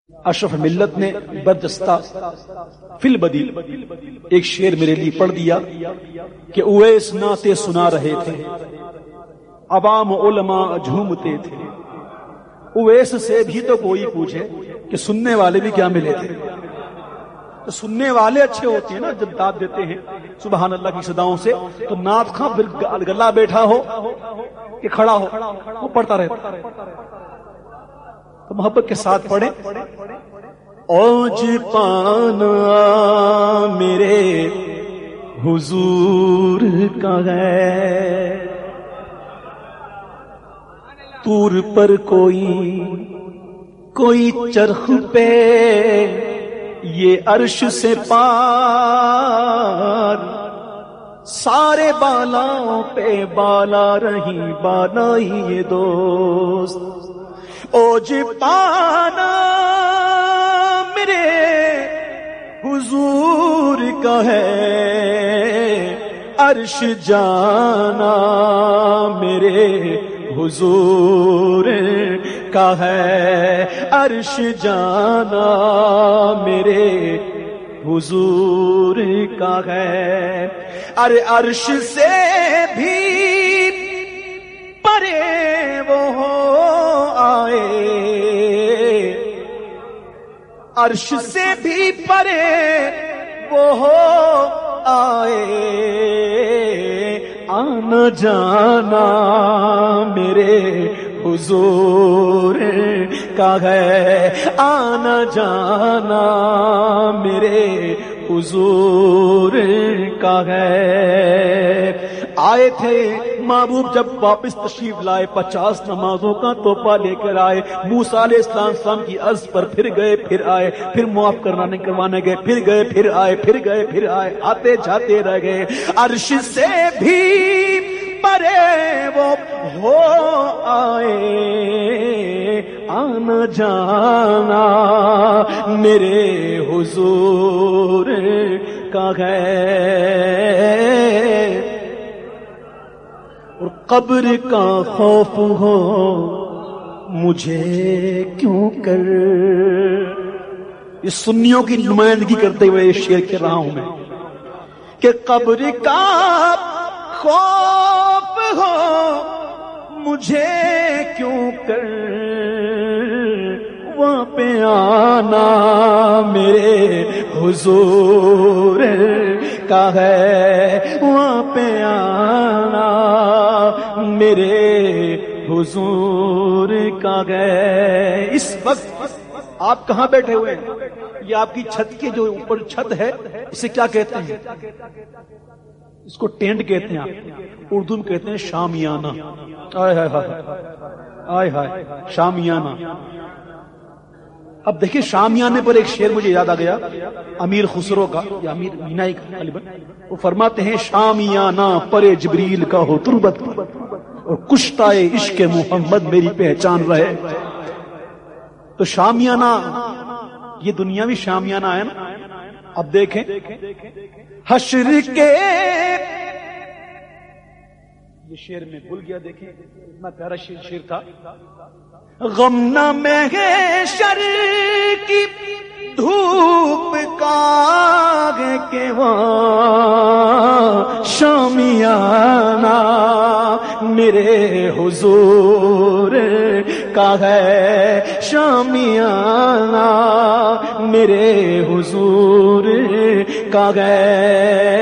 اشرف ملت نے برجستہ فی البدی ایک شعر میرے لیے پڑھ دیا کہ اویس نعتیں سنا رہے تھے، عوام علماء جھومتے تھے۔ اویس سے بھی تو کوئی پوچھے کہ سننے والے بھی کیا ملے تھے؟ تو سننے والے اچھے ہوتے ہیں نا، جب داد دیتے ہیں سبحان اللہ کی صداؤں سے، تو نعت خواں پھر گلا بیٹھا ہو کہ کھڑا ہو وہ پڑھتا رہتا۔ تو محبت کے ساتھ پڑھیں۔ اوج پانا میرے حضور کا ہے، طور پر کوئی چرخ پہ یہ عرش سے پار، سارے بالاؤں پہ بالا رہی بالائی یہ دوست۔ اوج پانا میرے حضور کا ہے، عرش جانا میرے حضور کا ہے، عرش جانا میرے حضور کا ہے۔ ارے عرش سے بھی پرے وہ آئے، عرش سے بھی پرے وہ آئے، آنا جانا میرے حضور کا ہے، آنا جانا میرے حضور کا ہے۔ آئے تھے محبوب جب واپس تشریف لائے، 50 نمازوں کا توپہ لے کر آئے، موسیٰ علیہ السلام کی عرض پر پھر گئے پھر آئے، پھر معاف کروانے گئے، پھر گئے پھر آئے، پھر گئے پھر آئے، آتے جاتے رہ گئے۔ عرش سے بھی پرے وہ ہو آئے، آنا جانا میرے حضور کا ہے۔ اور قبر کا خوف ہو مجھے کیوں کر، اس سنیوں کی نمائندگی کرتے ہوئے یہ شعر کہہ رہا ہوں میں کہ قبر کا خوف ہو مجھے کیوں کر، وہاں پہ آنا میرے حضور کا ہے، وہاں پہ آنا میرے حضور کا ہے۔ اس وقت آپ کہاں بیٹھے ہوئے ہیں؟ یہ آپ کی چھت کے جو اوپر چھت ہے اسے کیا کہتے ہیں؟ اس کو ٹینٹ کہتے ہیں، آپ اردو میں کہتے ہیں شامیانہ۔ آئے ہائے ہائے آئے ہائے شامیانہ۔ اب دیکھیں شامیانے پر ایک شعر مجھے یاد آ گیا امیر خسرو کا یا امیر مینائی کا غالباً، وہ فرماتے ہیں شامیانہ پر جبریل کا ہو تربت، اور کشتائے عشق محمد میری پہچان رہے۔ تو شامیانہ یہ دنیاوی شامیانہ ہے نا۔ اب دیکھیں حشر کے، یہ شعر میں بھول گیا، دیکھیں اتنا پیارا شعر تھا۔ غم نہ محشر کی دھوپ کا کہ وہاں شامیانہ میرے حضور کا ہے، شامیانہ میرے حضور کا ہے۔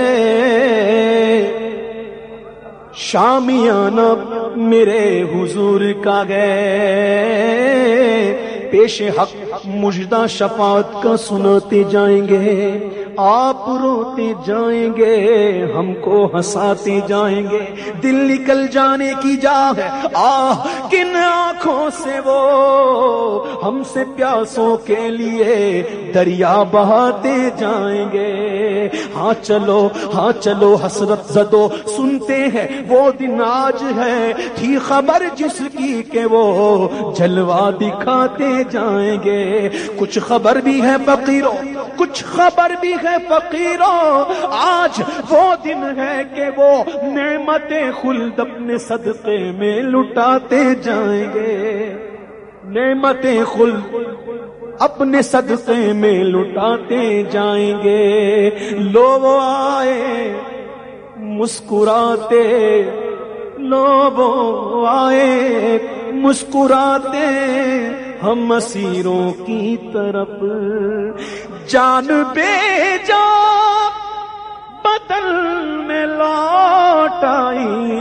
شامیانہ میرے حضور کا گئے، پیش حق مجدہ شفاعت کا سناتے جائیں گے، آپ روتے جائیں گے، ہم کو ہنساتے جائیں گے، دل نکل جانے کی جا ہے، آہ کن آنکھوں سے وہ ہم سے پیاسوں کے لیے دریا بہاتے جائیں گے۔ ہاں چلو حسرت زدو سنتے ہیں وہ دن آج ہے، تھی خبر جس کی کہ وہ جلوہ دکھاتے جائیں گے۔ کچھ خبر بھی ہے فقیروں، کچھ خبر بھی ہے فقیروں، آج وہ دن ہے کہ وہ نعمت خلد اپنے صدقے میں لٹاتے جائیں گے۔ نعمتیں خلد اپنے صدقے میں لٹاتے جائیں گے. لوگ آئے مسکراتے، لوگ آئے مسکراتے، ہم اسیروں کی طرف جان بے جا بدل میں لوٹ آئی.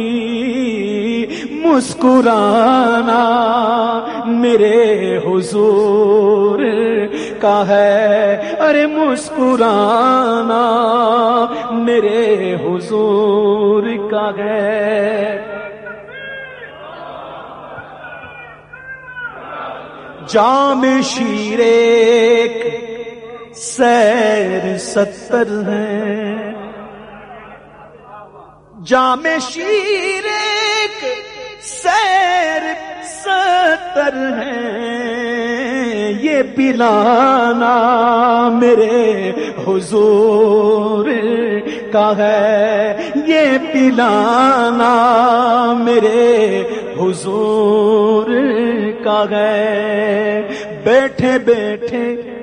مسکرانا میرے حضور کا ہے، ارے مسکرانا میرے حضور کا ہے. جام شیر ایک سیر 70 ہے، جام شیر ایک سیر 70 ہے. یہ پلانا میرے حضور کا ہے، یہ پلانا میرے حضور کا ہے. بیٹھے بیٹھے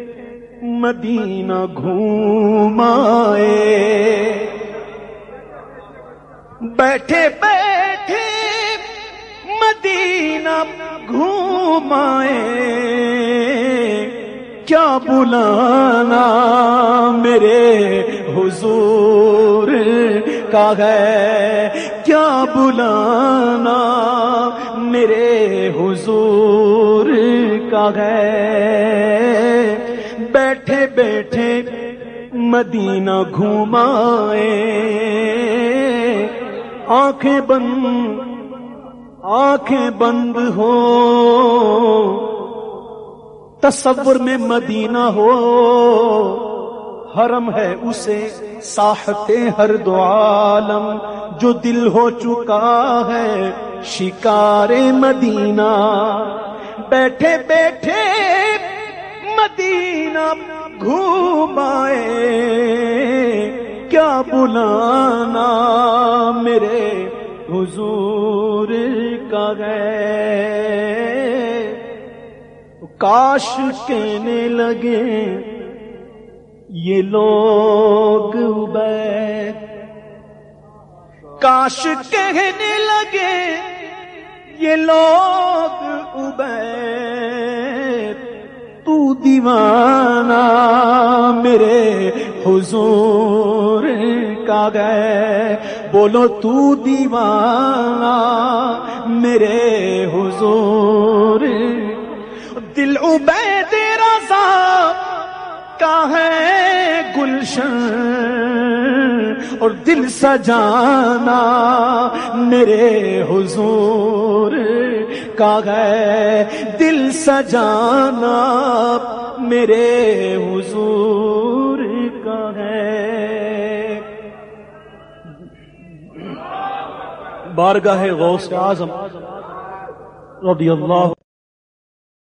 مدینہ گھوم آئے، بیٹھے بیٹھے مدینہ گھوم آئے. کیا بلانا میرے حضور کا ہے، کیا بلانا میرے حضور کا ہے. بیٹھے بیٹھے مدینہ گھوم آئے، آنکھیں بند ہو، تصور میں مدینہ ہو. حرم ہے اسے ساحتے ہر دو عالم، جو دل ہو چکا ہے شکار مدینہ. بیٹھے بیٹھے مدینہ گھوم آئے، کیا بلانا میرے حضور کا ہے. کاش کہنے لگے یہ لوگ عبید، کاش کہنے لگے یہ لوگ عبید، تو دیوانہ میرے حضور کا ہے. بولو تو دیوانہ میرے حضور. دل عبید رضا کا ہے گلشن، اور دل سجانا میرے حضور کا ہے، دل سجانا میرے حضور کا ہے. بارگاہ غوث اعظم رضی اللہ